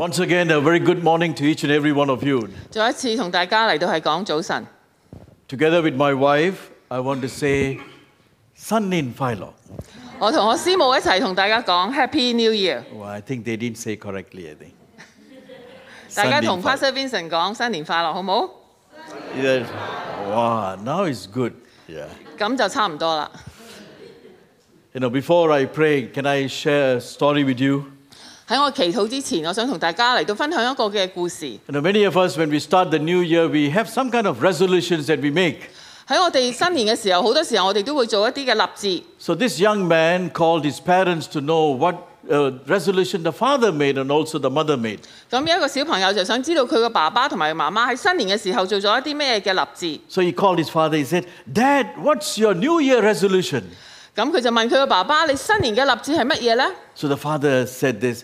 Once again, a very good morning to each and every one of you. 再一次同大家嚟到係講早晨。 Together with my wife, I want to say, Sannin Philo. 我同我師母一齊同大家講 Happy New Year。 Well, I think they didn't say correctly, I think. 大家同 Sannin Pastor Vincent 講新年快樂，好唔好？ Yeah. Wow, now it's good. Yeah. 咁就差唔多啦。 Before I pray, can I share a story with you? 喺我祈禱之前，我想同大家嚟到分享一個嘅故事。 Many of us, when we start the new year, we have some kind of resolutions that we make. 喺我哋新年嘅時候，好多時候我哋都會做一啲嘅立志。 So this young man called his parents to know what resolution the father made and also the mother made. 咁有一個小朋友就想知道佢個爸爸同埋媽媽喺新年嘅時候做咗一啲咩嘅立志。 So he called his father, he said, Dad, what's your new year resolution? 咁佢就問佢個爸爸：你新年嘅立志係乜嘢呢？ So the father said this,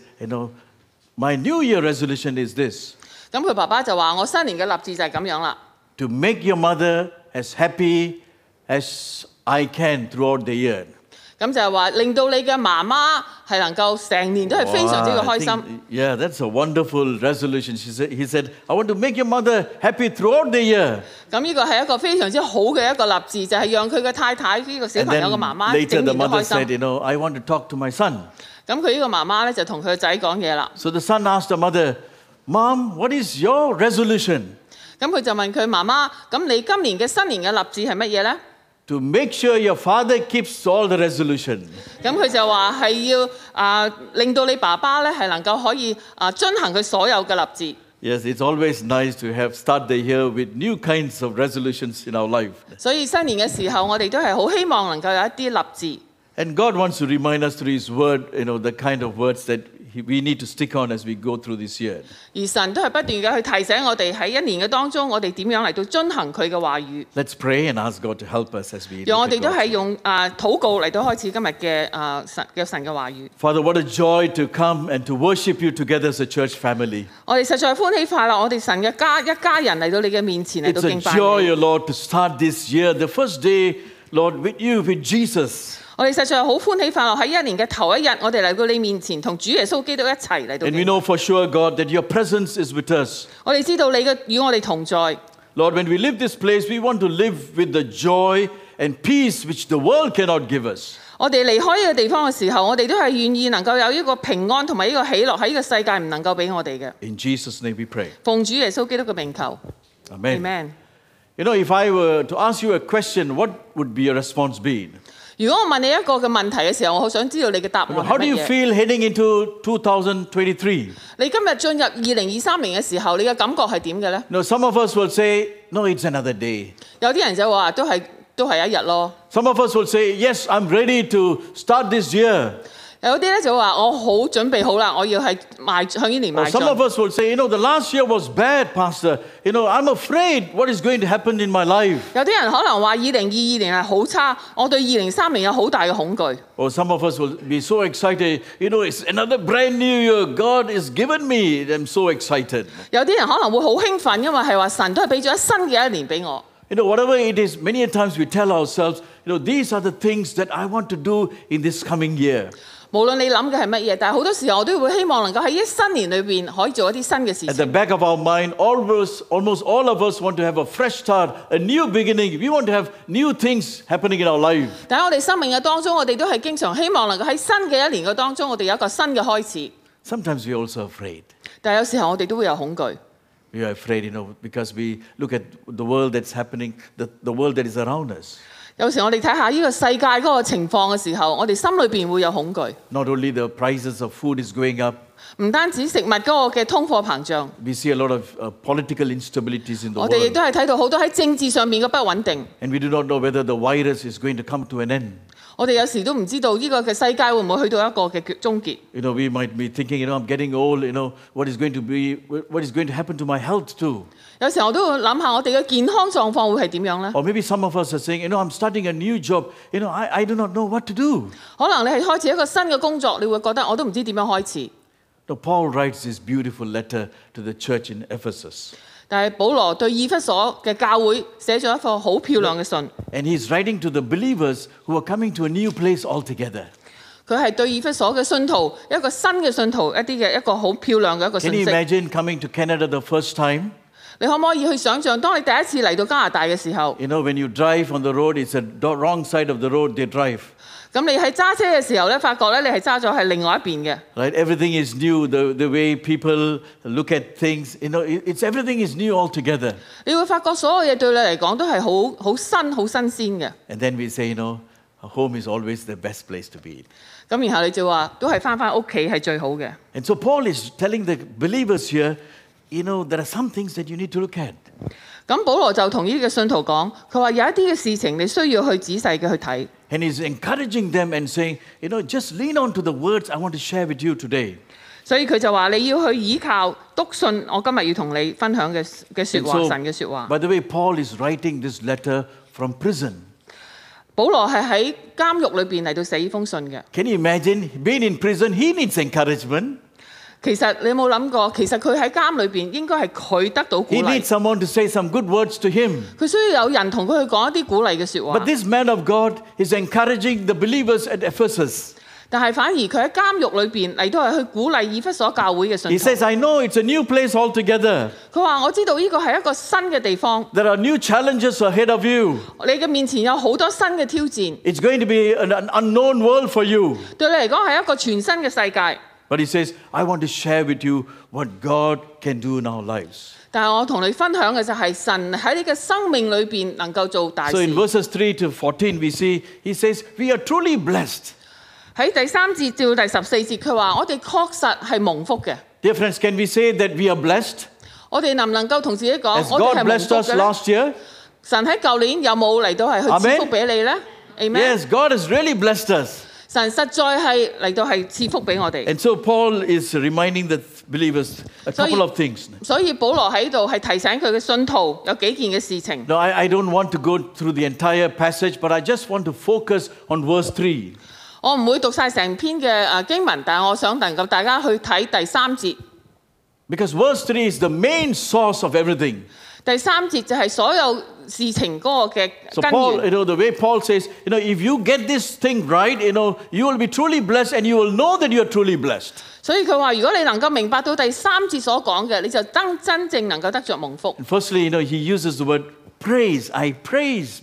my new year resolution is this, 咁佢爸爸就話：我新年嘅立志就係咁樣啦。 to make your mother as happy as I can throughout the year. 咁就係話令到你嘅媽媽係能夠成年都係非常之嘅開心。 Yeah, that's a wonderful resolution. He said, I want to make your mother happy throughout the year. 咁呢個係一個非常之好嘅一個立志，就係讓佢嘅太太呢個小 And 朋友 then 嘅媽媽 later 整 the 年都 mother 開 said, 心。 I want to talk to my son. 咁佢呢個媽媽咧就同佢個仔講嘢啦。 So the son asked the mother, Mom, what is your resolution? 咁佢就問佢媽媽：咁你今年嘅新年嘅立志係乜嘢咧？ To make sure your father keeps all the resolution. 咁佢就話係要令到你爸爸咧係能夠可以遵行佢所有嘅立志。 Yes, it's always nice to start the year with new kinds of resolutions in our life. 所以新年嘅時候，我哋都係好希望能夠有一啲立志。 And God wants to remind us through His Word, the kind of words that we need to stick on as we go through this year. 而神都係不斷嘅去提醒我哋喺一年嘅當中，我哋點樣嚟到遵行佢嘅話語。 Let's pray and ask God to help us as we 讓我 look 哋 at 都 God's 係 Word. 用禱告嚟到開始今日嘅神嘅話語。 Father, what a joy to come and to worship you together as a church family. 我哋實在歡喜快樂，我哋神嘅一家人嚟到你嘅面前嚟 It's 到 a 敬拜 joy, 你。 O Lord, to start this year, the first day, Lord, with you, with Jesus. 我哋實在好歡喜快樂喺一年嘅頭一日，我哋嚟到你面前，同主耶穌基督一齊嚟到 And we 敬拜。 know for sure, God, that your presence is with us. 我哋知道你嘅與我哋同在。 Lord, when we leave this place, we want to live with the joy and peace which the world cannot give us. 我哋離開呢個地方嘅時候，我哋都係願意能夠有呢個平安同埋呢個喜樂喺呢個世界唔能夠俾我哋嘅。 In Jesus' name we pray. 奉主耶穌基督嘅名求 Amen. ，Amen。 If I were to ask you a question, what would be your response be? 如果我問你一個嘅問題嘅時候，我好想知道你嘅答案係 How do 乜 you 嘢？ feel heading into 2023? 你今日進入2023年嘅時候，你嘅感覺係點嘅咧？ Some of us will say, no, it's another day. 有啲人就話都係一日咯。 Some of us will say, yes, I'm ready to start this year. 有啲咧就話我好準備好啦，我要係向呢年 Or 邁 some of 進。 us will say, the last year was bad, Pastor. I'm afraid what is going to happen in my life. 有啲人可能話2022年係好差，我對2023年有好大嘅恐懼。 Or some of us will be so excited, it's another brand new year. God has given me. I'm so excited. 有啲人可能會好興奮，因為係話神都係俾咗新嘅一年俾我。 Whatever it is, many a times we tell ourselves, these are the things that I want to do in this coming year. 無論你諗嘅係乜嘢，但係好多時候我都會希望能夠喺新年裏邊可以做一啲新嘅事 At the 情。 back of our mind, almost all of us want to have a fresh start, a new beginning. We want to have new things happening in our life. 但係我哋生命嘅當中，我哋都係經常希望能夠喺新嘅一年嘅當中，我哋有一個新嘅開始。 Sometimes we're also afraid. 但係有時候我哋都會有恐懼， We are afraid, because we look at the world that's happening, the world that is around us. 有時我哋睇下呢個世界嗰個情況嘅時候，我哋心裏邊會有恐懼。 Not only the prices of food is going up, 唔單止食物嗰個嘅通貨膨脹， we see a lot of political instabilities in the 我哋亦 world. 都係睇到好多喺政治上面嘅不穩定。 And we do not know whether the virus is going to come to an end. 我哋有時都唔知道呢個嘅世界會唔會去到一個嘅終結。 We might be thinking, I'm getting old, what is going to happen to my health too? 有時候我都會諗下我哋嘅健康狀況會係點樣呢？ Or maybe some of us are saying, I'm starting a new job, I do not know what to do. 可能你係開始一個新嘅工作，你會覺得我都唔知點樣開始。 Paul writes this beautiful letter to the church in Ephesus. 但係保羅對以弗所嘅教會寫咗一封好漂亮嘅信， And he's writing to the believers who are coming to a new place altogether. 佢係對以弗所嘅信徒一個新嘅信徒一個好漂亮嘅一個 Can 信 you 息。 imagine coming to Canada the first time? 你可唔可以去想像，當你第一次嚟到加拿大嘅時候， You know, when you drive on the road, it's the wrong side of the road they drive. 咁你喺揸車嘅時候咧，發覺咧你係揸咗係另外一邊嘅。 Right? Everything is new. The way people look at things, you know, it's everything is new altogether. 你會發覺所有嘢對你嚟講都係好新、好新鮮嘅。 And then we say, you know, home is always the best place to be. 咁然後你就話都係返屋企係最好嘅。 And so Paul is telling the believers here, you know, there are some things that you need to look at. 咁保羅就同呢啲嘅信徒講，佢話有一啲嘅事情你需要去仔細嘅去睇。 And he's encouraging them and saying, you know, just lean on to the words I want to share with you today. 所以佢就話你要去倚靠篤信我今日要同你分享嘅説話， And so, 神嘅説話。 by the way, Paul is writing this letter from prison. 保羅係喺監獄裏邊嚟到寫呢封信嘅。 Can you imagine being in prison? He needs encouragement. 其實你有冇諗過，其實佢喺監裏邊應該係佢得到鼓 He 勵， needs someone to say some good words to him. 佢需要有人同佢去講一啲鼓勵嘅説話 But。this man of God is encouraging the believers at Ephesus. 但係反而佢喺監獄裏邊嚟到係去鼓勵以弗所教會嘅信 He 徒。 says, I know it's a new place altogether. 佢話我知道呢個係一個新嘅地方， There are new challenges ahead of you. 你嘅面前有好多新嘅挑戰， It's going to be an unknown world for you. 對你嚟講係一個全新嘅世界。 But he says, I want to share with you what God can do in our lives. 但係我同你分享嘅就係神喺你嘅生命裏邊能夠做大 So 事。 in verses 3 to 14, we see, he says, we are truly blessed. 喺第3節至到第14節，佢話我哋確實係蒙福嘅。 Dear friends, can we say that we are blessed? 我哋能唔能夠同自己講， Has 我哋 God 係蒙 blessed 福 us 嘅咧？ last year? 神喺舊年有冇嚟到係去賜福俾你咧 ？Amen。 Yes, God has really blessed us. 神實在係嚟到係賜福俾我哋。 And so Paul is reminding the believers a couple of things. 所以保羅喺度係提醒佢嘅信徒有幾件嘅事情。 Now, I don't want to go through the entire passage, but I just want to focus on verse 3. 我唔會讀晒成篇嘅經文，但係我想能夠大家去睇第3節。 Because verse 3 is the main source of everything. 第3節就係所有事情嗰個嘅 So 根 Paul, 源。 the way Paul says, if you get this thing right, you will be truly blessed and you will know that you are truly blessed. 所以佢話：如果你能夠明白到第3節所講嘅，你就真正能夠得着蒙福。 And firstly, he uses the word praise. Praise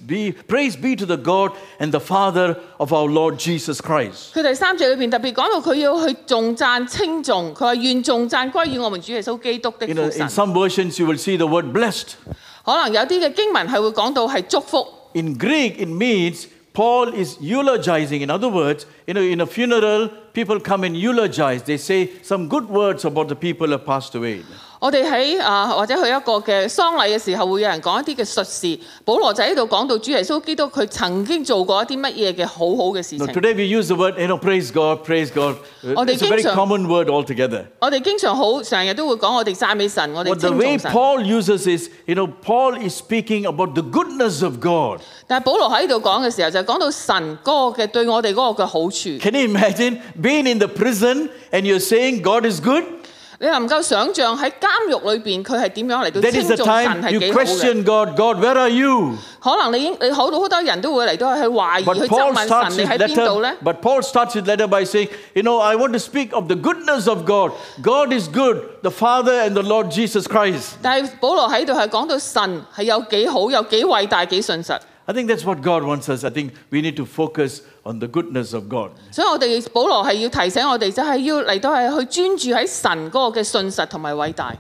be to the God and the Father of our Lord Jesus Christ. 佢第3節裏邊特別講到佢要去頌讚稱頌，佢話願頌讚歸於我們主耶穌基督的父 In 神。 some versions, you will see the word blessed. 可能有啲嘅經文係會講到係祝福。 In Greek, it means Paul is eulogizing. In other words, in a funeral, people come and eulogize. They say some good words about the people who have passed away. 我哋喺或者去一個嘅喪禮嘅時候，會有人講一啲嘅術事。保羅就喺度講到主耶穌基督佢曾經做過一啲乜嘢嘅好好嘅事 Now, 情。 today we use the word, praise God, praise God. It's a very common word altogether. 我哋經常成日都會講我哋讚美神，我哋 But the 稱 way 頌神。 Paul uses is, Paul is speaking about the goodness of God. 但係保羅喺度講嘅時候，就講到神嗰個嘅對我哋嗰個嘅好處。 Can you imagine being in the prison and you're saying God is good? 你能夠想像喺監獄裏邊佢係點樣嚟到 That 稱 is the 頌神 time 係 you 幾好嘅？ question God. God, where are you? 可能你好多人都會嚟到去懷疑 But 去質 Paul 問 starts 神你 his 喺邊度咧 letter. But Paul starts his letter by saying, I want to speak of the goodness of God. God is good, the Father and the Lord Jesus Christ. 但係保羅喺度係講到神係有幾好、有幾偉大、幾信實。 I think that's what God wants us. I think we need to focus on the goodness of God. 所以我哋保羅係要提醒我哋，就係要嚟到係去專注喺神嗰個嘅信實同埋偉大。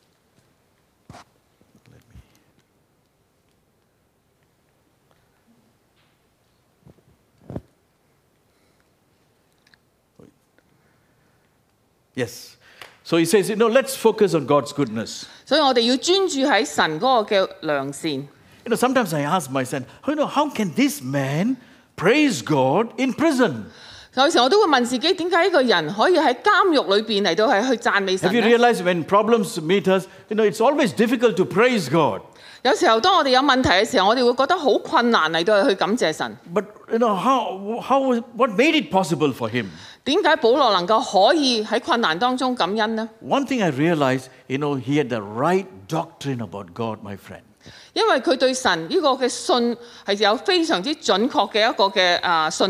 Yes. So he says, let's focus on God's goodness. 所以我哋要專注喺神嗰個嘅良善。 Sometimes I ask myself, how can this man praise God in prison? 有時我都會問自己，點解一個人可以喺監獄裏邊嚟到係去讚美神 Have you 呢？ realized when problems meet us, it's always difficult to praise God. 有時候當我哋有問題嘅時候，我哋會覺得好困難嚟到係去感謝神。 But what made it possible for him? 點解保羅能夠可以喺困難當中感恩呢？ One thing I realized, he had the right doctrine about God, my friend. 因為佢對神呢個嘅信係有非常之準確嘅一個嘅信念。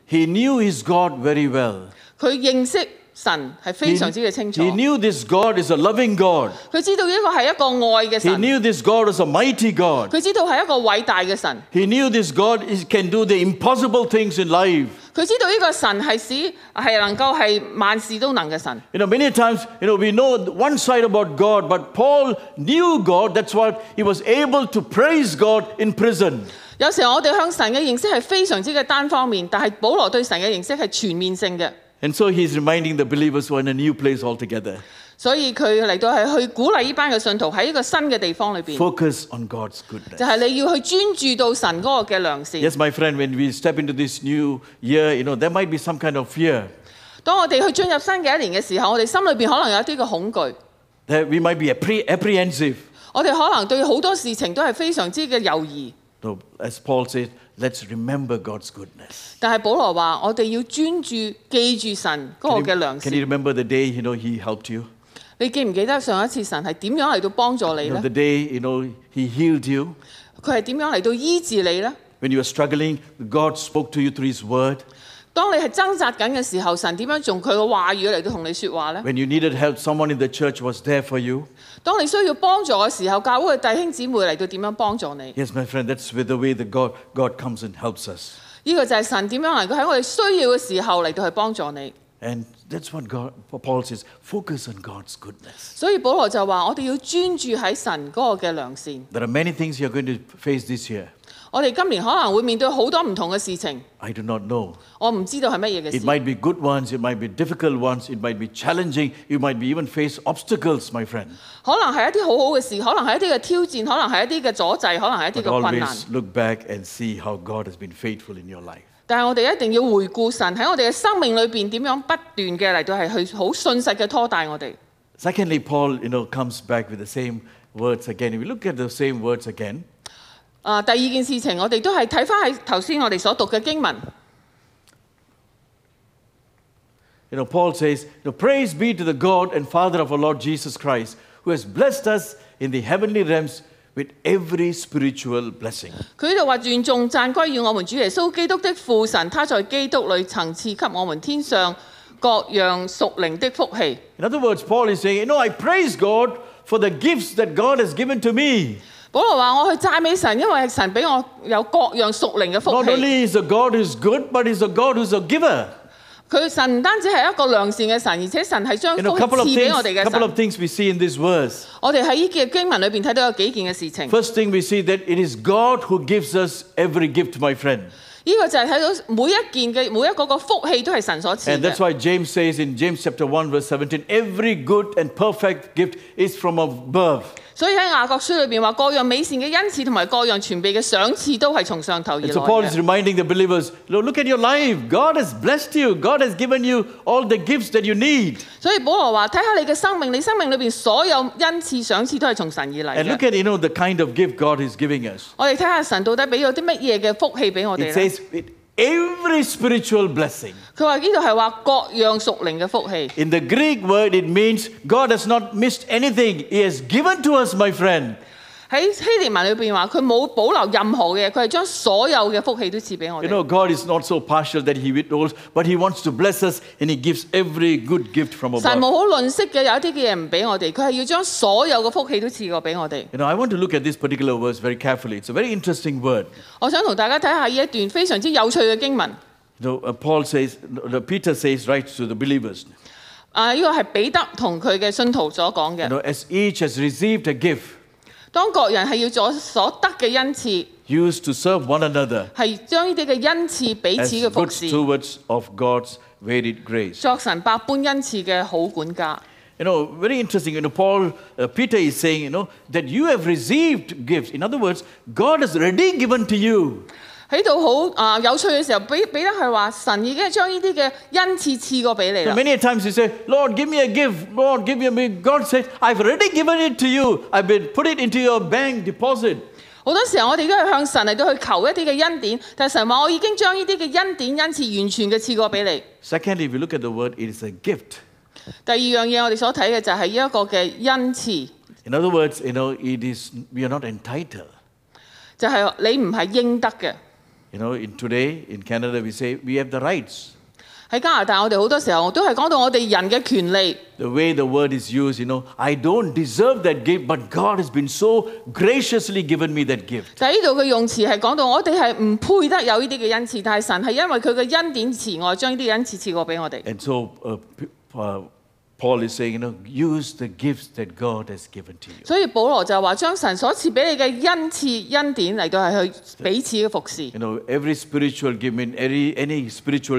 He knew his God very well. 佢認識神係非常之嘅清楚。 He knew this God is a loving God. 佢知道呢個係一個愛嘅 He 神， knew this God is a mighty God. 佢知道係一個偉大嘅神， He knew this God can do the impossible things in life. 佢知道呢個神係能夠係萬事都能嘅神。 Many times, we know one side about God, but Paul knew God. That's why he was able to praise God in prison. 有時候我哋向神嘅認識係非常之嘅單方面，但係保羅對神嘅認識係全面性嘅。 And so he's reminding the believers who are in a new place altogether. 所以佢嚟到係去鼓勵呢班嘅信徒喺一個新嘅地方裏邊， Focus on God's goodness. 就係你要去專注到神嗰個嘅良善。 Yes, my friend, when we step into this new year, there might be some kind of fear. 當我哋去進入新嘅一年嘅時候，我哋心裏邊可能有一啲嘅恐懼， That we might be apprehensive. 我哋可能對好多事情都係非常之嘅猶豫。 No, as Paul said, let's remember God's goodness. 但係保羅話：我哋要專注記住神嗰個嘅良 Can 善。 you remember the day, he helped you? 你記唔記得上一次神係點樣嚟到幫助你呢？ The day, he healed you. 佢係點樣嚟到醫治你呢？ When you were struggling, God spoke to you through his word. 當你係掙扎緊嘅時候，神點樣用佢嘅話語嚟到同你説話呢？ When you needed help, someone in the church was there for you. 當你需要幫助嘅時候，教會嘅弟兄姊妹嚟到點樣幫助你？ Yes, my friend, that's the way that God comes and helps us. 呢個就係神點樣能夠喺我哋需要嘅時候嚟到去幫助你。 And that's what Paul says, focus on God's goodness. 所以保羅就話：我哋要專注喺神嗰個嘅良善。 There are many things you're going to face this year. 我哋今年可能會面對好多唔同嘅事情， I do not know. 我唔知道係乜嘢嘅 It 事。 might be good ones, it might be difficult ones, it might be challenging, you might be even face obstacles, my friend. 可能係一啲好好嘅事，可能係一啲嘅挑戰，可能係一啲嘅阻滯，可能係一啲 But 嘅困難。 always look back and see how God has been faithful in your life. 但係我哋一定要回顧神喺我哋嘅生命裏邊點樣不斷嘅嚟到係去好信實嘅拖帶我哋。 Secondly, Paul, comes back with the same words again. If we look at the same words again, 第二件事情，我哋都係睇翻喺頭先我哋所讀嘅經文。 Paul says, praise be to the God and Father of our Lord Jesus Christ, who has blessed us in the heavenly realms with every spiritual blessing. 佢呢度話願頌讚歸於我們主耶穌基督的父神，他在基督裏曾賜給我們天上各樣屬靈的福氣。 In other words, Paul is saying, I praise God for the gifts that God has given to me. 保羅話：我去讚美神，因為神俾我有各樣屬靈嘅福 Not 氣。 only is a God who is good, but he's a God who's a giver. 佢神唔單止係一個良善嘅神，而且神係將福氣 Couple 賜俾我哋嘅 of 神。 things we see in this verse. 我哋喺呢嘅經文裏邊睇到有幾件嘅事情。 First thing we see that it is God who gives us every gift, my friend. 呢個就係睇到每一個個福氣都係神所賜 And that's 嘅。 why James says in James chapter 1 verse 17, every good and perfect gift is from above. 所以喺雅各書裏邊話，各樣美善嘅恩賜同埋各樣全備嘅賞賜都係從上頭而來 And so Paul is 嘅。 reminding the believers, look at your life. God has blessed you. God has given you all the gifts that you need. 所以保羅話：睇下你嘅生命，你生命裏邊所有恩賜賞賜都係從神而嚟 And look 嘅。 at, the kind of gift God is giving us. 我哋睇下神到底俾咗啲乜嘢嘅福氣俾我哋 It 咧？ says with every spiritual blessing. 佢話呢度係話各樣屬靈嘅福氣。 In the Greek word, it means God has not missed anything. He has given to us, my friend. 喺希臘文裏邊話，佢冇保留任何嘅嘢，佢係將所有嘅福氣都賜俾我哋。 God is not so partial that he withholds, but he wants to bless us and he gives every good gift from 神 above. 冇好吝嗇嘅，有一啲嘅嘢唔俾我哋，佢係要將所有嘅福氣都賜過俾我哋。 I want to look at this particular verse very carefully. It's a very interesting word. 我想同大家睇下呢一段非常之有趣嘅經文。 Peter says, writes to the believers, 呢個係彼得同佢嘅信徒所講嘅。 as each has received a gift, 當各人係要咗所得嘅恩賜， used to serve one another 係將呢啲嘅恩賜彼 as 此嘅服 good 侍， stewards of God's varied grace. 作神百般恩賜嘅好管家。 Very interesting. Peter is saying, that you have received gifts. In other words, God has already given to you. 喺度好有趣嘅時候，彼得係話神已經係將呢啲嘅恩賜賜過俾你 So 啦。 many times you say, Lord, give me a gift. Lord, give me a gift. God said, I've already given it to you. I've been put it into your bank deposit. 好多時候我哋都係向神嚟到去求一啲嘅恩典，但係神話我已經將呢啲嘅恩典恩賜完全嘅賜過俾你。 Secondly, if you look at the word, it is a gift. 第二樣嘢我哋所睇嘅就係呢一個嘅恩賜， In other words, we are not entitled. 就係你唔係應得嘅。 You know, today in Canada we say we have the rights. 喺加拿大，我哋好多時候都係講到我哋人嘅權利。 The way the word is used, you know, I don't deserve that gift, but God has been so graciously given me that gift. 但係呢度嘅用詞係講到我哋係唔配得有呢啲嘅恩賜，但係神係因為佢嘅恩典慈愛，將呢啲恩賜賜過俾我哋。 And so Paul is saying, you know, use the gifts that God has given to you. 所以保羅就話將神所賜俾你嘅恩賜恩典嚟到係去彼此嘅服侍。 You know, every spiritual gift mean any spiritual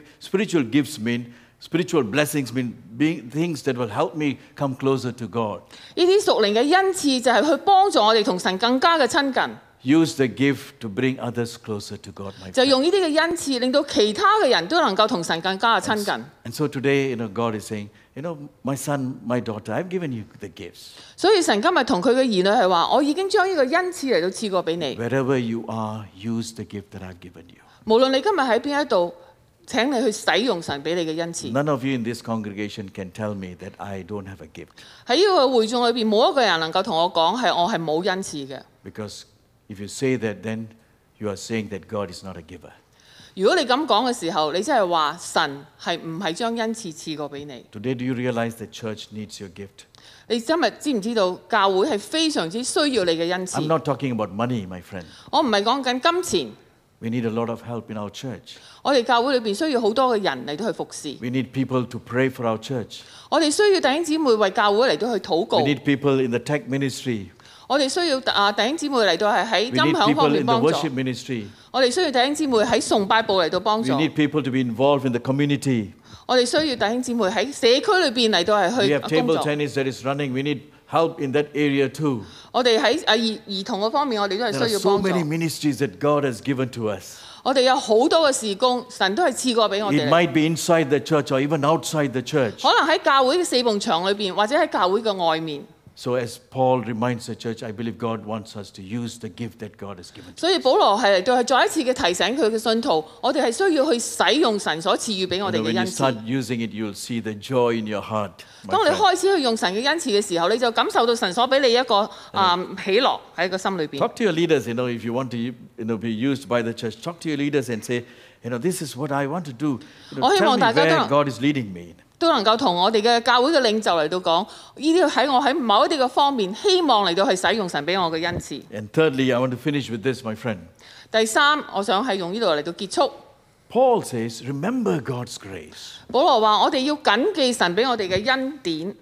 gifts mean spiritual blessings mean being things that will help me come closer to God. 呢啲屬靈嘅恩賜就係去幫助我哋同神更加嘅親近。 Use the gift to bring others closer to God, my 就 friend. 用呢啲嘅恩賜，令到其他嘅人都能夠同神更加嘅親近。 And so today, you know, God is saying, you know, my son, my daughter, I've given you the gifts. 所以神今日同佢嘅兒女係話：我已經將呢個恩賜嚟到賜過俾你。 Wherever you are, use the gift that I've given you. 無論你今日喺邊一度，請你去使用神俾你嘅恩賜。 None of you in this congregation can tell me that I don't have a gift. 喺呢個會眾裏邊，冇一個人能夠同我講我係冇恩賜嘅。 Because if you say that, then you are saying that God is not a giver. 如果你咁講嘅時候，你即係話神係唔係將恩賜賜過俾你？ Today, do you realize the church needs your gift? 你今日知唔知道教會係非常之需要你嘅恩 I'm 賜？ not talking about money, my friend. 我唔係講緊金錢， We need a lot of help in our church. 我哋教會裏邊需要好多嘅人嚟到去服侍。 We need people to pray for our church. 我哋需要弟兄姊妹為教會嚟到去禱告 We。need people in the tech ministry. 我哋需要弟兄姊妹嚟到係喺 We 音 need 響方 people 面 in the 幫助。 worship ministry. 我哋需要弟兄姊妹喺崇拜部嚟到幫 We 助。 need people to be involved in the community. 我哋需要弟兄姊妹喺社區裏邊嚟到係 We 去 have 工 table 作。 tennis that is running. We need help in that area too. 我哋喺兒童嗰方面，我哋都係 There are 需要 so 幫助。 many ministries that God has given to us. 我哋有好多嘅事工，神都係賜過俾我 It 哋。 might be inside the church or even outside the church. 可能喺教會嘅四埲牆裏邊，或者喺教會嘅外面。 So as Paul reminds the church, I believe God wants us to use the gift that God has given to us. 所以保羅係嚟到係再一次嘅提醒佢嘅信徒，我哋係需要去使用神所賜予俾我哋 You know, 嘅 when you 恩 start 賜。 using it, you'll see the joy in your heart. my 當你 friend. 開始去用神嘅恩賜嘅時候，你就感受到神所俾你一個喜樂喺個心裏邊。 Talk to your leaders, you know, if you want to be used by the church, talk to your leaders and say, you know, this is what I want to do. You know, 我希 tell 望 me 大家都 where God is leading me. 都能夠同我哋嘅教會嘅領袖嚟到講，呢啲喺我喺某一啲嘅方面，希望嚟到去使用神俾我嘅恩賜。 And thirdly, I want to finish with this, my friend. 第三，我想係用呢度嚟到結束。 Paul says, remember God's grace. 保羅話：我哋要謹記神俾我哋嘅恩典。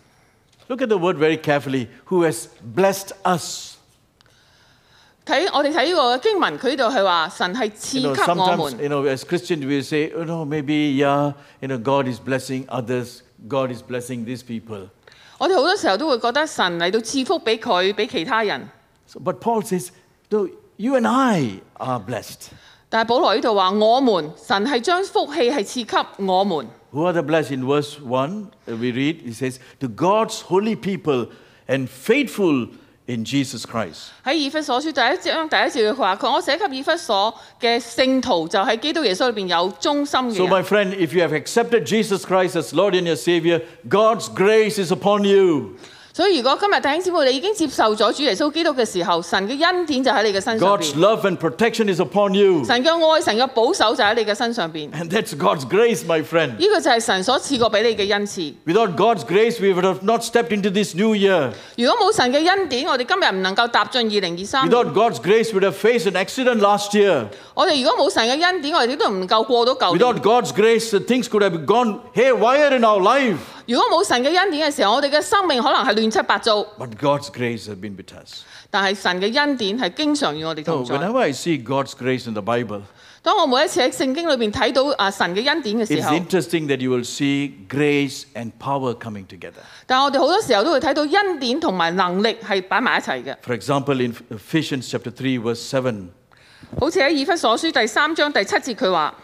Look at the word very carefully. Who has blessed us. 我哋睇呢個經文，佢呢度係話神係賜 You know, 給我 sometimes, 們。 you know, as Christians, we say, oh, no, maybe, yeah, you know, God is blessing others. God is blessing these people. 我哋好多時候都會覺得神嚟到賜福俾佢，俾其他人。 So, but Paul says, no, you and I are blessed. 但係保羅呢度話：我們神係將福氣係賜給我們。 Who are the blessed? In verse 1, we read, he says, to God's holy people and faithful in Jesus Christ. 喺以弗所書第一章第一節佢話：我寫給以弗所嘅聖徒就喺基督耶穌裏邊有忠心嘅 So, 人。 my friend, if you have accepted Jesus Christ as Lord and your Savior, God's grace is upon you. 所以如果今日弟兄姊妹你已經接受咗主耶穌基督嘅時候，神嘅恩典就喺你嘅身上 God's 邊。 love and protection is upon you. 神嘅愛、神嘅保守就喺你嘅身上邊。 And that's God's grace, my friend. 呢個就係神所賜過俾你嘅恩賜。 Without God's grace, we would have not stepped into this new year. 如果冇神嘅恩典，我哋今日唔能夠踏進2023年。 Without God's grace, we would have faced an accident last year. 我哋如果冇神嘅恩典，我哋都唔夠過到舊年。 Without God's grace, things could have gone haywire in our life. 如果冇神嘅恩典嘅時候，我哋嘅生命可能係亂七八糟。 But God's grace has been with us. 但係神嘅恩典係經常與我哋 So 同在。 whenever I see God's grace in the Bible, 當我每一次喺聖經裏邊睇到神嘅恩典嘅時 it's 候， interesting that you will see grace and power coming together. 但係我哋好多時候都會睇到恩典同埋能力係擺埋一齊嘅。 For example, in Ephesians chapter 3, verse 7, 好似喺以弗所書第3章第7節佢話：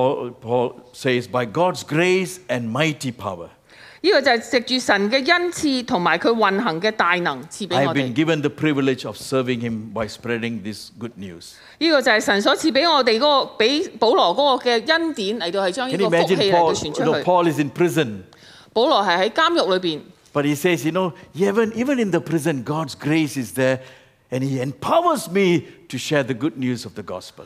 Paul says, by God's grace and mighty power, 呢個就係藉住神嘅恩賜同埋佢運行嘅大能賜俾 I've 我 been 哋。 given the privilege of serving him by spreading this good news. 呢個就係神所賜俾我哋嗰個俾保羅嗰個嘅恩典嚟到係將呢 Can you 個福氣 imagine 嚟到 Paul? 傳 You 出 know, 去。 Paul is in prison. 保羅係喺監獄裏邊， But he says, you know, even in the prison, God's grace is there, and he empowers me to share the good news of the gospel.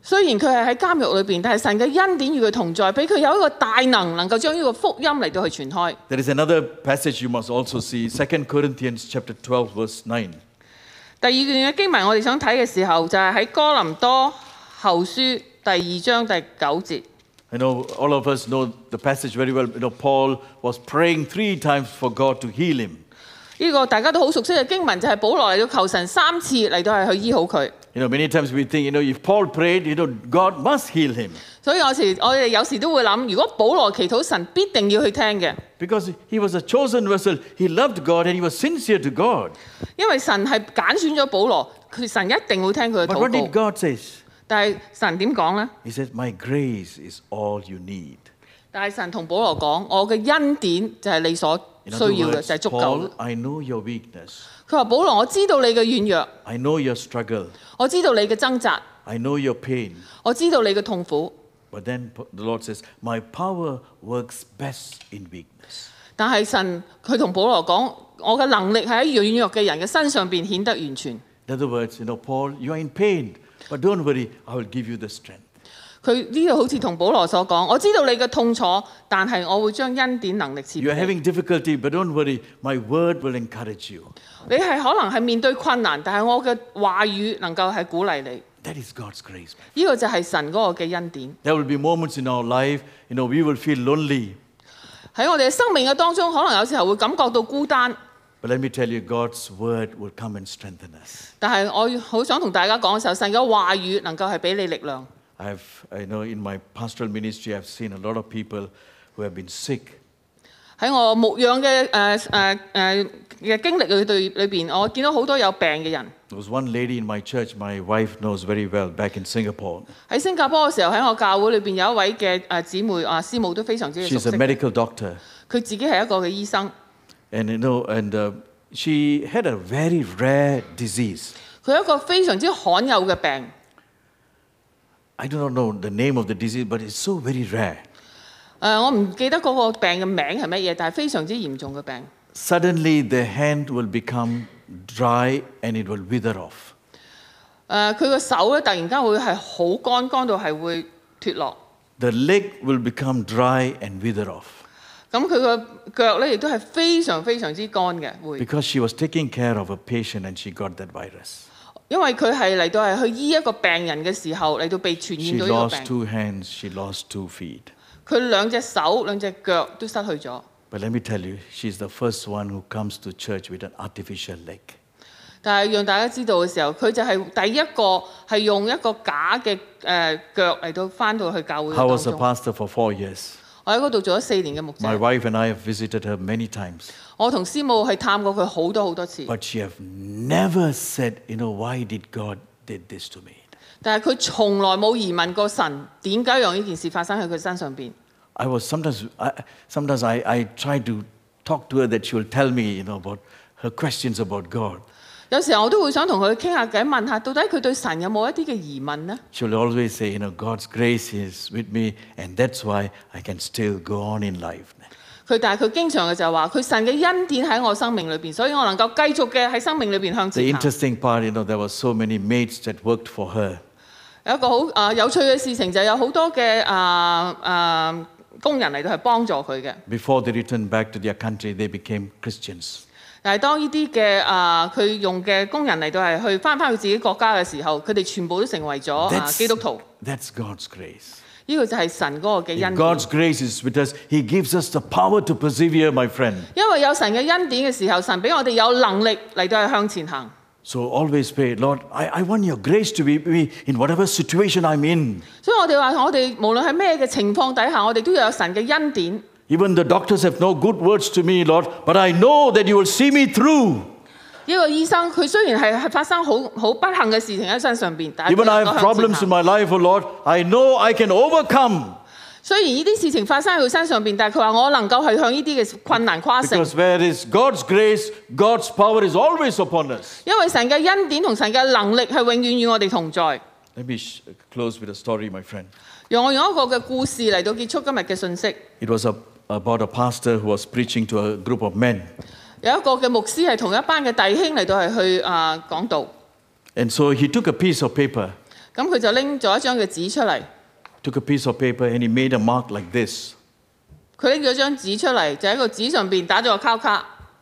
雖然佢係喺監獄裏邊，但係神嘅恩典與佢同在，俾佢有一個大能將呢個福音嚟到去傳開。 There is another passage you must also see, 2 Corinthians chapter 12, verse 9. 第二段嘅經文，我哋想睇嘅時候，就係喺哥林多後書第2章第9節。 I know all of us know the passage very well. Paul was praying 3 times for God to heal him. 呢個大家都好熟悉嘅經文，就係保羅嚟到求神3次嚟到係去醫好佢。 Many times we think, if Paul prayed, God must heal him. 所以我哋有時都會諗，如果保羅祈禱，神必定要去聽嘅。 Because he was a chosen vessel, he loved God and he was sincere to God. 因為神係揀選咗保羅，神一定會聽佢嘅 But what 禱 did 告。 God say? 但係神點講呢？ He said, my grace is all you need. 但係神同保羅講，我嘅恩典就係你所 In 需 other 要嘅， words, 就係足夠 Paul, 嘅。 I know your weakness. 佢話保羅，我知道你嘅軟弱， I know your struggle. 我知道你嘅掙扎， I know your pain. 我知道你嘅痛苦。 But then the Lord says, my power works best in weakness. 但係神佢同保羅講，我嘅能力係喺軟弱嘅人嘅身上邊顯得完全。 In other words, Paul, you are in pain, but don't worry, I will give you the strength. 佢呢度好似同保羅所講，我知道你嘅痛楚，但係我會將恩典能力賜 You are 俾你。 having difficulty, but don't worry, my word will encourage you. 你係可能係面對困難，但係我嘅話語能夠係鼓勵你。 That is God's grace. 呢個就係神嗰個嘅恩典。 There will be moments in our life, we will feel lonely. 喺我哋嘅生命嘅當中，可能有時候會感覺到孤單。 But let me tell you, God's word will come and strengthen us. 但係我好想同大家講嘅時候，神嘅話語能夠係俾你力量。 I know in my pastoral ministry, I've seen a lot of people who have been sick. 喺我牧養嘅經歷裏邊，我見到好多有病嘅人。 There was one lady in my church, my wife knows very well, back in Singapore. 喺新加坡嘅時候，喺我教會裏邊有一位嘅姊妹師母都非常之熟 She's 悉 a。medical doctor. 佢自己係一個嘅醫生， And she had a very rare disease. 佢有一個非常之罕有嘅病。 I do not know the name of the disease, but it's so very rare. 我唔記得嗰個病嘅名係乜嘢，但係非常之嚴重嘅病。 Suddenly, the hand will become dry and it will wither off. 佢個手咧突然間會係好乾，乾到係會脫落。 The leg will become dry and wither off. 咁佢個腳咧亦都係非常非常之乾嘅，會。 Because she was taking care of a patient and she got that virus. 因為佢係嚟到係去醫一個病人嘅時候，嚟到被傳 She 染到呢個 lost 病。 2 hands, she lost 2 feet. 佢兩隻手、兩隻腳都失去咗。 But let me tell you, she's the first one who comes to church with an artificial leg. 但係讓大家知道嘅時候，佢就係第一個係用一個假嘅腳嚟到翻到去教會 I 當 was a 中。 pastor for 4 years. 我喺嗰度做咗4年嘅牧 My 者。 wife and I have visited her many times. 我同師母係探過佢好多好多次， But she have never said, why did God did this to me? 但係佢從來冇疑問過神點解讓呢件事發生喺佢身上邊。 I was sometimes I try to talk to her that she will tell me, about her questions about God. 有時候我都會想同佢傾下偈，問下到底佢對神有冇一啲嘅疑問呢？ She will always say, God's grace is with me, and that's why I can still go on in life. 但係佢經常嘅就係話，佢神嘅恩典喺我生命裏邊，所以我能夠繼續嘅喺生命裏邊向 The 前行。 interesting part, there were so many maids that worked for her. 有一個好有趣嘅事情，就有好多嘅工人嚟到係幫助佢嘅。 Before they returned back to their country, they became Christians. 但係當呢啲嘅佢用嘅工人嚟到係去翻去自己國家嘅時候，佢哋全部都成為咗基督徒。 That's God's grace. 呢個就係神嗰個嘅 If 恩典。 God's grace is with us, He gives us the power to persevere, my friend. 因為有神嘅恩典嘅時候，神俾我哋有能力嚟到係向前行。 So always pray, Lord, I want your grace to be with me in whatever situation I'm in. 所以我哋話，我哋無論喺咩嘅情況底下，我哋都要有神嘅恩典。 Even the doctors have no good words to me, Lord, but I know that you will see me through. 呢個醫生佢雖然係發生好不幸嘅事情喺身上邊，但係 Even I have problems in my life, oh Lord, I know I can overcome. 雖然呢啲事情發生喺佢身上邊，但係佢話我能夠係向呢啲嘅困難跨勝。 Because where is God's grace, God's power is always upon us. 因為神嘅恩典同神嘅能力係永遠與我哋同在。 Let me close with a story, my friend. 讓我用一個嘅故事嚟到結束今日嘅信息。 It was about a pastor who was preaching to a group of men. 有一個嘅牧師係同一班嘅弟兄嚟到係去講道。 And so he took a piece of paper. 咁佢就拎咗一張嘅紙出嚟， took a piece of paper and he made a mark like this. 佢拎咗張紙出嚟，就喺個紙上邊打咗個交卡。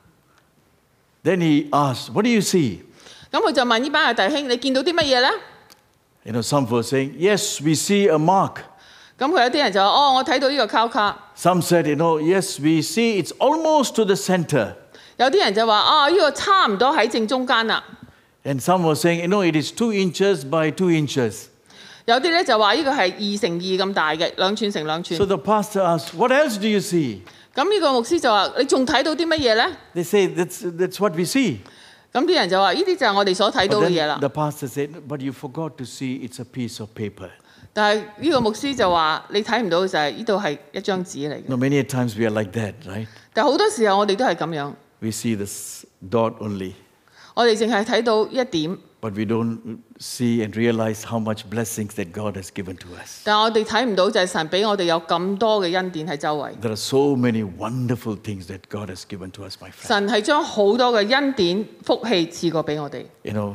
Then he asked, "What do you see?" 咁佢就問呢班嘅弟兄：你見到啲乜嘢咧？ Some were saying, "Yes, we see a mark." 咁佢有啲人就話：哦，我睇到呢個交卡。 Some said, "Yes, we see it's almost to the center." 有啲人就話：啊，呢個差唔多喺正中間啦。 And some were saying, "It is 2 inches by 2 inches." 有啲咧就話呢個係2×2咁大嘅，2寸乘2寸。 So the pastor asked, "What else do you see?" 咁呢個牧師就話：你仲睇到啲乜嘢咧？ They say, "That's what we see." 咁啲人就話：呢啲就係我哋所睇到 But 嘅嘢 then 啦。 the pastor said, "But you forgot to see it's a piece of paper." 但係呢個牧師就話：你睇唔到就係呢度係一張紙嚟嘅。 Many times we are like that, right? 但係好多時候我哋都係咁樣， We see this dot only, 我哋淨係睇到一點， but we don't see and realize how much blessings that God has given to us. 但係我哋睇唔到就係神俾我哋有咁多嘅恩典喺周圍。 There are so many wonderful things that God has given to us, my friend. 神係將好多嘅恩典福氣賜過俾我哋。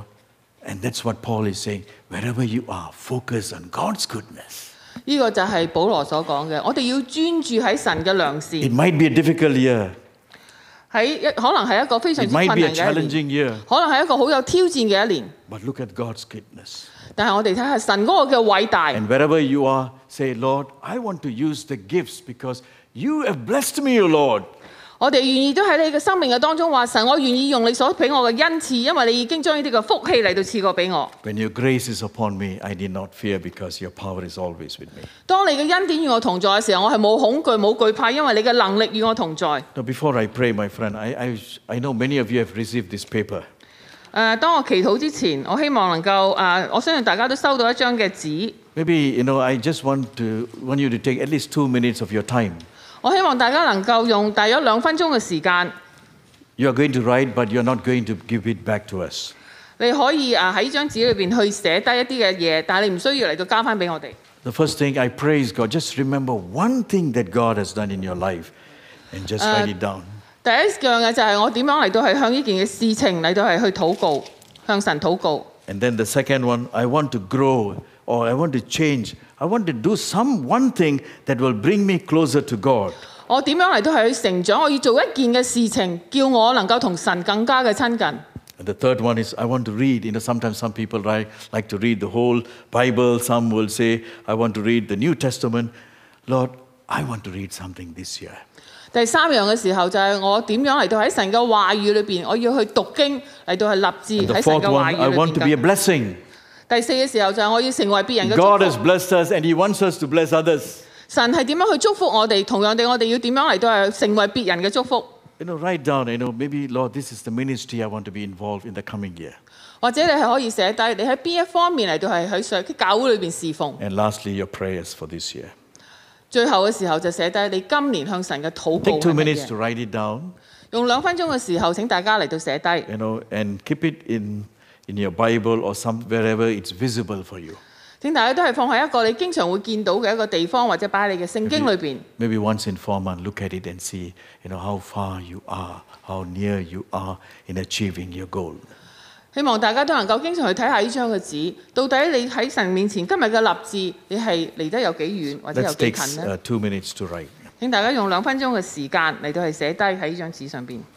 And that's what Paul is saying. Wherever you are, focus on God's goodness. 呢個就係保羅所講嘅，我哋要專注喺神嘅良善。 It might be a difficult year. 可能係一個非常 It 之困 might 難 be a 嘅一年， challenging year. 可能係一個好有挑戰嘅一年。 But look at God's goodness. 但係我哋睇下神嗰個嘅偉大。 And wherever you are, say, "Lord, I want to use the gifts because you have blessed me, O Lord." 我哋願意都喺你嘅生命嘅當中話：神，我願意用你所俾我嘅恩賜，因為你已經將呢啲嘅福氣嚟到賜過俾我。 When your grace is upon me, I did not fear because your power is always with me. 當你嘅恩典與我同在嘅時候，我係冇恐懼冇懼怕，因為你嘅能力與我同在。 Now, before I pray, my friend, I know many of you have received this paper. 當我祈禱之前，我希望能夠我相信大家都收到一張嘅紙。 Maybe, I just want you to take at least 2 minutes of your time. 我希望大家能夠用大約2分鐘嘅時間， You are going to write, but you're not going to give it back to us. 你可以喺呢張紙裏邊去寫低一啲嘅嘢，但係你唔需要嚟到交翻俾我哋。 The first thing, I praise God. Just remember one thing that God has done in your life and just write it down. 第一樣嘅就係我點樣嚟到係向呢件嘅事情嚟到係去禱告，向神禱告。 And then the second one, I want to grow or I want to change. I want to do one thing that will bring me closer to God. 我點樣嚟到係去成長？我要做一件嘅事情，叫我能夠同神更加嘅親近。 And the third one is I want to read. Sometimes some people like to read the whole Bible. Some will say, I want to read the New Testament. Lord, I want to read something this year. 第三樣嘅時候就係我點樣嚟到喺神嘅話語裏邊，我要去讀經嚟到係立志 And the 喺神 fourth 嘅話 one, I 語裏 want to be a 邊。 blessing. 第四嘅時候就係我要成為別人嘅 God 祝 has 福。 blessed us and He wants us to bless others. 神係點樣去祝福我哋？同樣地，我哋要點樣嚟到係成為別人嘅祝福？ Write down, maybe, Lord, this is the ministry I want to be involved in the coming year. 或者你係可以寫低你喺邊一方面嚟到係喺教會裏邊侍奉。 And lastly, your prayers for this year. 最後嘅時候就寫低你今年向神嘅禱告 Take 2 係乜 minutes to 嘢。 write it down, 用2分鐘嘅時候，請大家嚟到寫低。 and keep it in your Bible or wherever it's visible for you. 請大家都係放喺一個你經常會見到嘅一個地方，或者擺喺你嘅聖經裏邊。 Maybe once in 4 months, look at it and see, how far you are, how near you are in achieving your goal. 希望大家都能夠經常去睇下呢張嘅紙，到底你喺神面前今日嘅立志，你係離得有幾遠或者有 Let's 幾 take 近呢？ 2 minutes to write. 請大家用2分鐘嘅時間嚟到係寫低喺呢張紙上邊。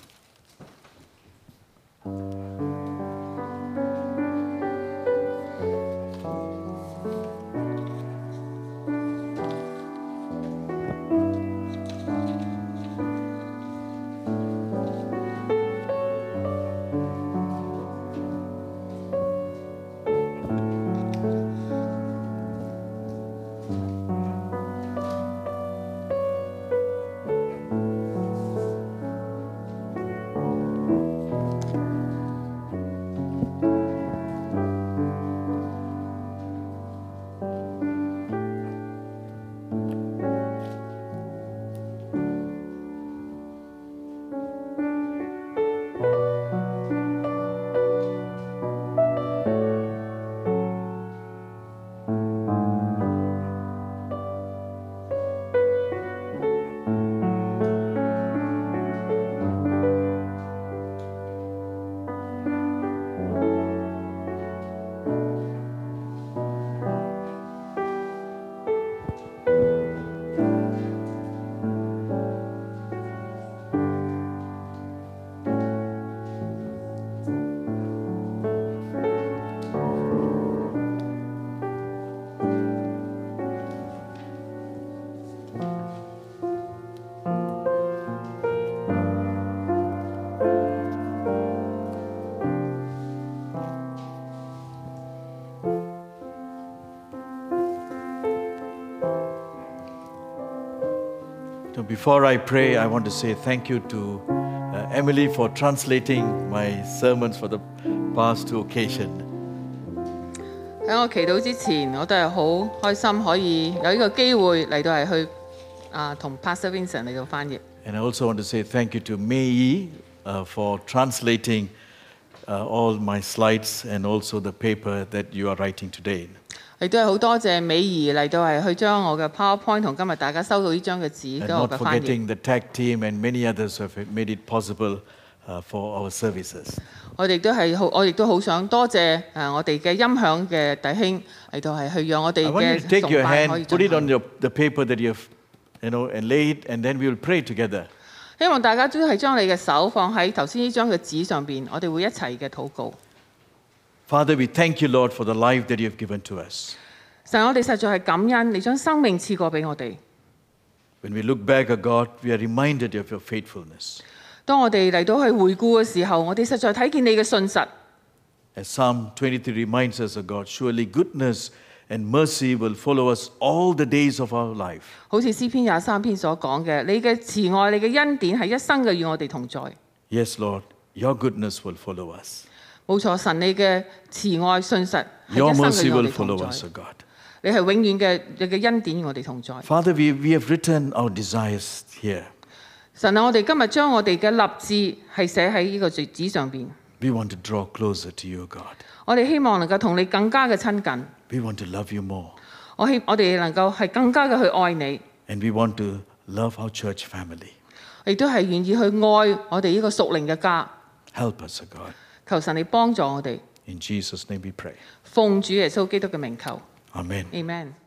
So before I pray, I want to say thank you to Emily for translating my sermons for the past two occasions. 喺我祈禱之前，我都係好開心可以有呢個機會嚟到係去同 Pastor Vincent 嚟到翻譯。 And I also want to say thank you to Mei for translating all my slides and also the paper that you are writing today. 亦都係好多謝美儀嚟到係去將我嘅 PowerPoint 同今日大家收到呢張嘅紙 And 都我 not 嘅翻譯。 forgetting the tag team and many others who have made it possible for our services. 我亦都好想多謝我哋嘅音響嘅弟兄嚟到係去讓我哋 I want you 嘅 to take 崇 your 拜可以 hand, put 進 it on 行。 the paper that you have, and lay it, and then we will pray together. 希望大家都係將你嘅手放喺頭先呢張嘅紙上邊，我哋會一齊嘅禱告。 Father, we thank you, Lord, for the life that you have given to us. 神，我哋實在係感恩，你將生命賜過俾我哋。 When we look back at God, we are reminded of your faithfulness. 當我哋嚟到去回顧嘅時候，我哋實在睇見你嘅信實。 As Psalm 23 reminds us of God, surely goodness and mercy will follow us all the days of our life. 好似詩篇23篇所講嘅，你嘅慈愛、你嘅恩典係一生嘅與我哋同在。 Yes, Lord, your goodness will follow us. 冇錯，神你嘅慈愛信實係 Your 一生嘅 mercy 與我 will 哋同 follow us, 在 O。God. 你係永遠嘅，你嘅恩典與我哋同在。 Father, we have written our desires here. 神啊，我哋今日將我哋嘅立志係寫喺呢個紙上邊。 We want to draw closer to you, God. 我哋希望能夠同你更加嘅親近。 We want to love you more. 我哋能夠係更加嘅去愛你， And we want to love our church family. 亦都係願意去愛我哋呢個屬靈嘅家。 Help us, O God. 求神你幫助我哋， In Jesus' name we pray. 奉主耶穌基督嘅名求 Amen. ，Amen。